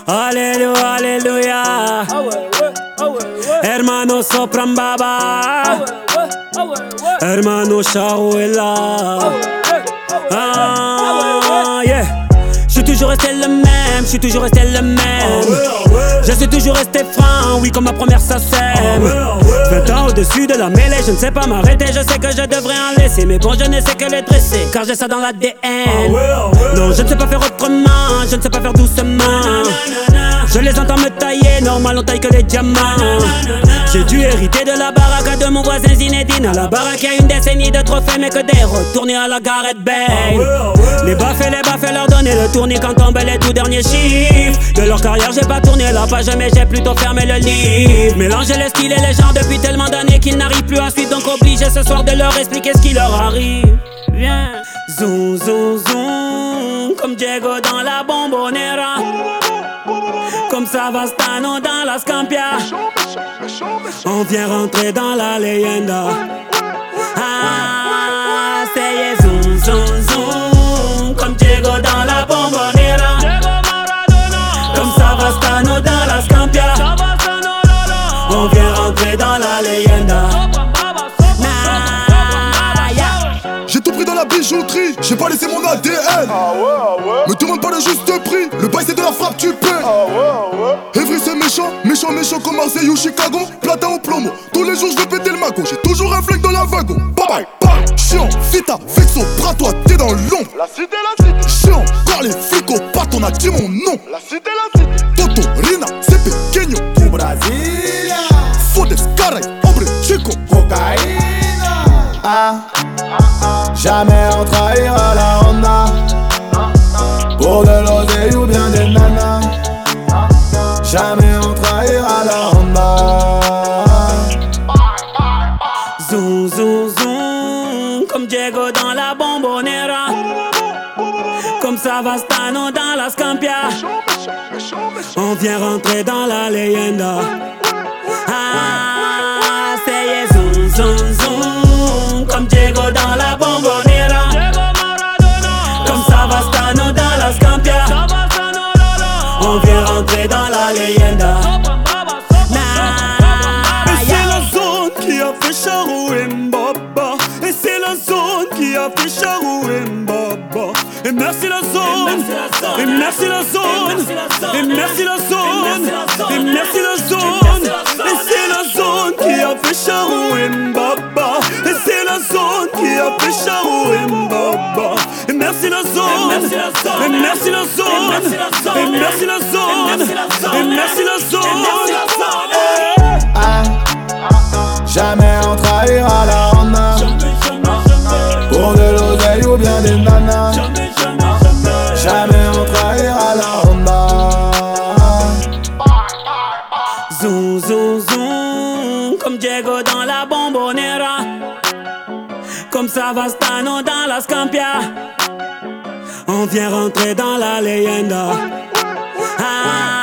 Alléluia, alléluia. Hermano Sopran Baba. Hermano Charo est là. Ah, yeah. J'suis toujours resté le même, j'suis toujours resté le même. Je suis toujours resté franc, oui comme ma première ça sème. 20 ans au-dessus de la mêlée, je ne sais pas m'arrêter. Je sais que je devrais en laisser, mais bon je ne sais que les dresser, car j'ai ça dans l'ADN. Non je ne sais pas faire autrement, je ne sais pas faire doucement. Je les entends me tailler, normal on taille que les diamants. J'ai dû hériter de la baraque de mon voisin Zinedine. À la baraque y'a une décennie de trophées, mais que des retournés à la Gareth Bale. Les baffes leur donner le tournis quand tombent les tout derniers chiffres de leur carrière. J'ai pas tourné la page mais j'ai plutôt fermé le livre. Mélanger les styles et les genres depuis tellement d'années qu'ils n'arrivent plus à suivre. Donc obligé ce soir de leur expliquer ce qui leur arrive. Viens, zoom zoom zoom, comme Diego dans la Bombonera, comme Savastano dans la Scampia. On vient rentrer dans la leyenda. Ah, c'est zoom zoom zoom, comme Diego dans la Bombonera, comme Savastano dans la Scampia. On vient rentrer dans la leyenda. J'ai tout pris dans la bijouterie, j'ai pas laissé mon ADN. Me demande pas le juste prix, le bail c'est de la frappe, tu paies. Evry c'est méchant, méchant, méchant comme Marseille ou Chicago. Platin au plomo, tous les jours je vais péter le magot. J'ai toujours un flingue dans la wagon. Bye bye, bye. Chiant, Vita, Vexo, bras toi, t'es dans l'ombre. La cité, la cité. Chiant, quand les flics au pattes, on a dit mon nom. La cité, la cité. Toto, Rina, c'est pequeño. Tu Brasilia. Fodes, caray, hombre, chico. Cocaïna. Jamais on trahira la Honda pour de l'oseille ou bien des nanas. Jamais on trahira la Honda. Zoom zoom zoom, comme Diego dans la Bombonera, comme Savastano dans la Scampia. On vient rentrer dans la leyenda. Ah, c'est zoom zoom zoom, comme Diego dans la Bombonera, comme Savastano dans la Scampia. On vient rentrer dans la leyenda. Et c'est la zone qui a fait Charo et Mbaba. Et c'est la zone qui a fait Charo et Mbaba. Et merci la zone. Et merci la zone. Et merci la zone. Et merci la zone. Et c'est la zone qui a fait Charo et Mbaba. Et c'est la zone qui a fait Charo et Mbaba. Et merci la zone. Et merci la zone. Et merci la zone. Et merci la zone. Jamais on trahira la Honda pour de l'oseille ou bien des nanas. Jamais on trahira la Honda. Zoom zoom zoom, comme Diego dans la Bombonera, comme Savastano dans la Scampia. On vient rentrer dans la leyenda. Ah,